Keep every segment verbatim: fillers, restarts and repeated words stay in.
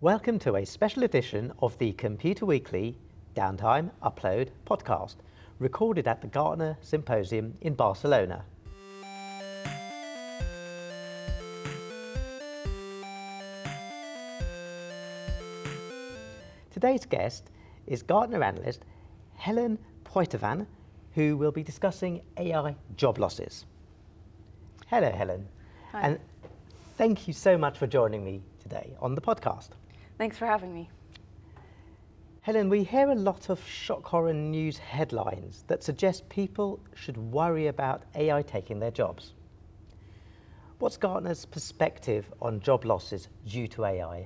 Welcome to a special edition of the Computer Weekly Downtime Upload podcast, recorded at the Gartner Symposium in Barcelona. Today's guest is Gartner analyst Helen Poitevin, who will be discussing A I job losses. Hello, Helen. Hi. And thank you so much for joining me today on the podcast. Thanks for having me. Helen, we hear a lot of shock horror news headlines that suggest people should worry about A I taking their jobs. What's Gartner's perspective on job losses due to A I?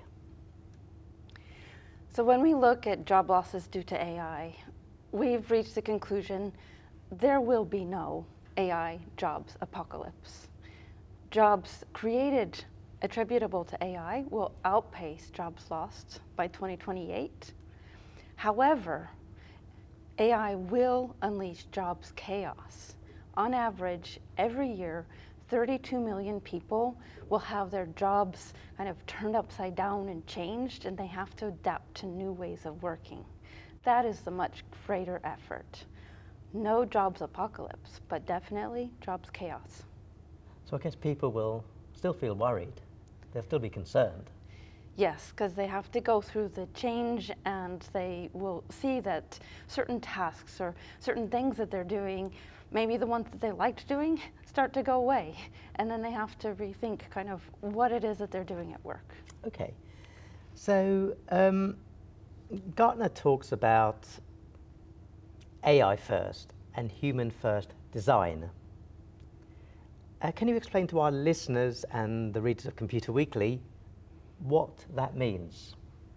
So when we look at job losses due to A I, we've reached the conclusion there will be no A I jobs apocalypse. Jobs created attributable to A I will outpace jobs lost by twenty twenty-eight. However, A I will unleash jobs chaos. On average, every year, thirty-two million people will have their jobs kind of turned upside down and changed, and they have to adapt to new ways of working. That is the much greater effort. No jobs apocalypse, but definitely jobs chaos. So I guess people will still feel worried. They'll still be concerned. Yes, because they have to go through the change, and they will see that certain tasks or certain things that they're doing, maybe the ones that they liked doing, start to go away. And then they have to rethink kind of what it is that they're doing at work. Okay. So um, Gartner talks about A I first and human first design. Uh, can you explain to our listeners and the readers of Computer Weekly what that means?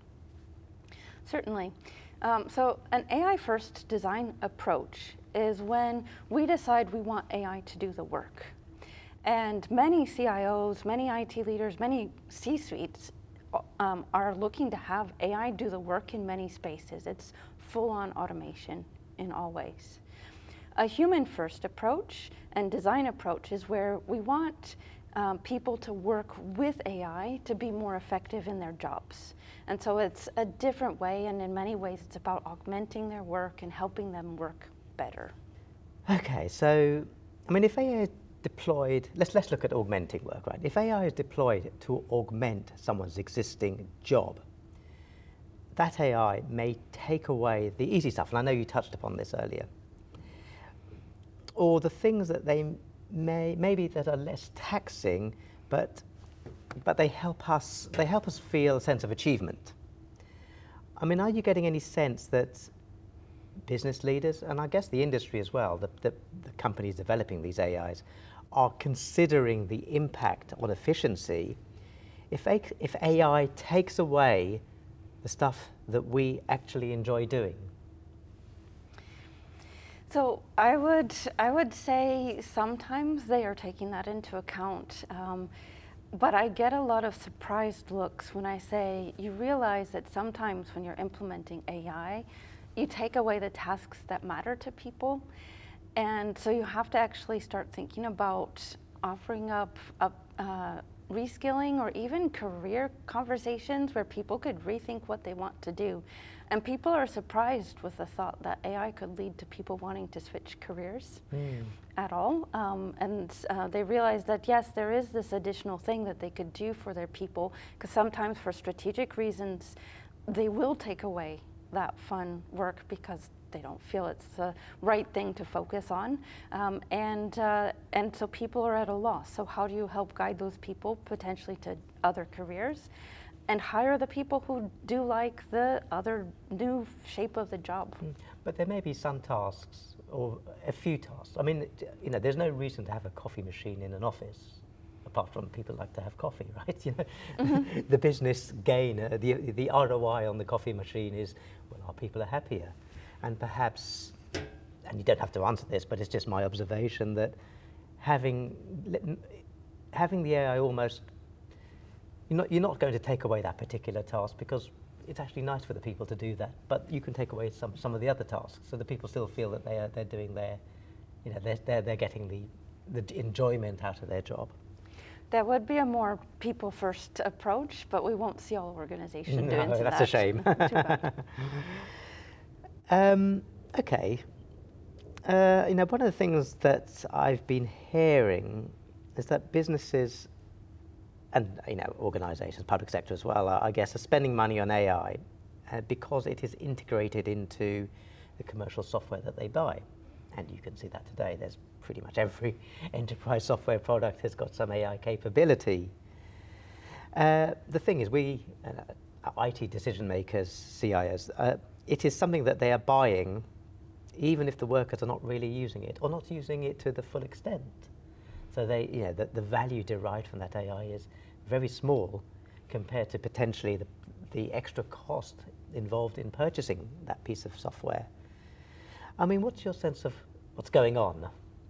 Certainly. Um, so an A I first design approach is when we decide we want A I to do the work. And many C I Os, many I T leaders, many C-suites um, are looking to have A I do the work in many spaces. It's full-on automation in all ways. A human-first approach and design approach is where we want um, people to work with A I to be more effective in their jobs. And so it's a different way, and in many ways it's about augmenting their work and helping them work better. Okay, so, I mean, if A I is deployed, let's, let's look at augmenting work, right? If A I is deployed to augment someone's existing job, that A I may take away the easy stuff, and I know you touched upon this earlier, or the things that they may, maybe that are less taxing, but, but they help us, they help us feel a sense of achievement. I mean, are you getting any sense that business leaders, and I guess the industry as well, the, the, the companies developing these A Is, are considering the impact on efficiency if, a, if A I takes away the stuff that we actually enjoy doing? So I would, I would say sometimes they are taking that into account. Um, but I get a lot of surprised looks when I say, you realize that sometimes when you're implementing A I, you take away the tasks that matter to people. And so you have to actually start thinking about offering up, up uh, reskilling or even career conversations where people could rethink what they want to do. And people are surprised with the thought that A I could lead to people wanting to switch careers mm. at all. Um, and uh, they realize that, yes, there is this additional thing that they could do for their people, because sometimes for strategic reasons, they will take away that fun work because they don't feel it's the right thing to focus on. Um, and, uh, and so people are at a loss. So how do you help guide those people potentially to other careers and hire the people who do like the other new shape of the job? But there may be some tasks, or a few tasks. I mean, you know, there's no reason to have a coffee machine in an office, apart from people like to have coffee, right? You know, mm-hmm. The business gain, uh, the, the R O I on the coffee machine is, well, our people are happier. And perhaps, and you don't have to answer this, but it's just my observation that having, having the A I almost, you're not, you're not going to take away that particular task because it's actually nice for the people to do that, but you can take away some, some of the other tasks, so the people still feel that they are, they're doing their, you know, they're, they're, they're getting the, the enjoyment out of their job. There would be a more people-first approach, but we won't see all organizations No, doing that. that's a shame. Too bad. Um, okay. Uh, you know, one of the things that I've been hearing is that businesses and, you know, organizations, public sector as well, uh, I guess, are spending money on A I uh, because it is integrated into the commercial software that they buy. And you can see that today. There's pretty much every enterprise software product has got some A I capability. Uh, the thing is, we, uh, I T decision makers, C I Os, uh, it is something that they are buying even if the workers are not really using it or not using it to the full extent. So they, you know, the, the value derived from that A I is very small compared to potentially the, the extra cost involved in purchasing that piece of software. I mean, what's your sense of what's going on?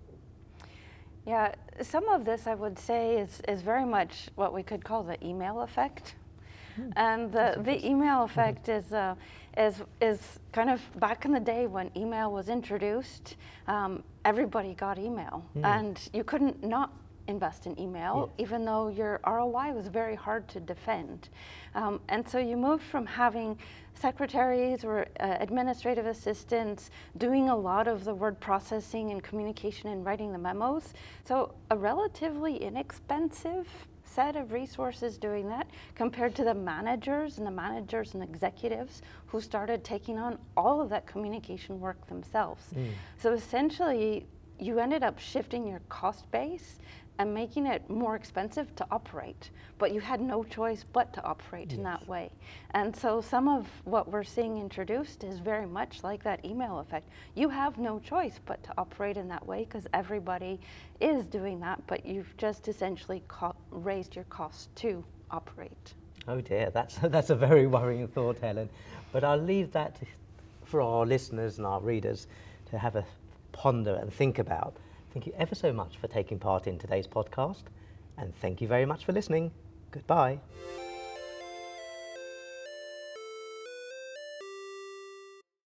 Yeah, some of this I would say is, is very much what we could call the email effect. Mm. And the, the email effect mm-hmm. is, uh, is, is kind of back in the day when email was introduced, um, everybody got email. Mm. And you couldn't not invest in email, yes. even though your R O I was very hard to defend. Um, and so you moved from having secretaries or uh, administrative assistants doing a lot of the word processing and communication and writing the memos. So a relatively inexpensive set of resources doing that compared to the managers and the managers and executives who started taking on all of that communication work themselves. Mm. So essentially, you ended up shifting your cost base and making it more expensive to operate, but you had no choice but to operate yes. in that way. And so some of what we're seeing introduced is very much like that email effect. You have no choice but to operate in that way because everybody is doing that, but you've just essentially co- raised your cost to operate. Oh dear, that's, that's a very worrying thought, Helen. But I'll leave that for our listeners and our readers to have a ponder and think about. Thank you ever so much for taking part in today's podcast, and thank you very much for listening. Goodbye.